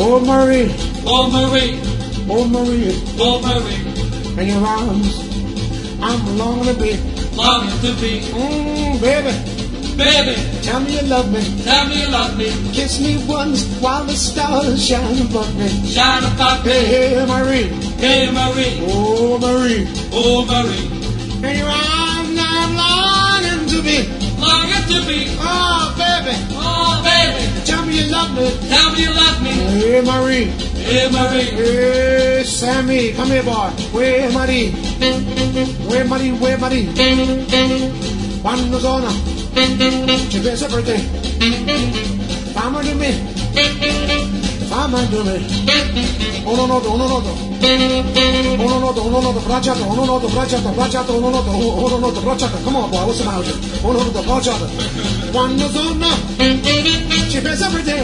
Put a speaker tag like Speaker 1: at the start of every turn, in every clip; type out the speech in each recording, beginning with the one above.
Speaker 1: Oh Marie,
Speaker 2: Oh Marie,
Speaker 1: oh Marie,
Speaker 2: oh Marie,
Speaker 1: in your arms, I'm longing to be.
Speaker 2: longing to be.
Speaker 1: Baby,
Speaker 2: Baby,
Speaker 1: tell me you love me.
Speaker 2: tell me you love me.
Speaker 1: Kiss me once while the stars shine above me.
Speaker 2: Shine above me.
Speaker 1: Hey, Marie,
Speaker 2: Hey Marie,
Speaker 1: oh Marie,
Speaker 2: oh Marie,
Speaker 1: in your arms, I'm longing to be.
Speaker 2: longing to be.
Speaker 1: Oh, baby,
Speaker 2: Oh baby,
Speaker 1: tell me you love me.
Speaker 2: tell me you love me.
Speaker 1: Hey, Marie.
Speaker 2: Hey Marie,
Speaker 1: Hey, Sammy, come here, boy. Where Marie? Where Marie? Where Marie? Quando sono? Ci pensa per te. Fammi di me. Fammi di me. Uno noto. Bracciato, uno noto, bracciato, uno noto, bracciato. Come on, boy, what's the matter? Uno noto, bracciato. Quando sono? Ci pensa per te.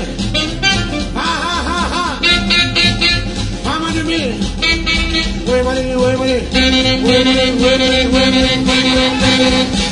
Speaker 1: Ha. Fammi di me. Where Marie?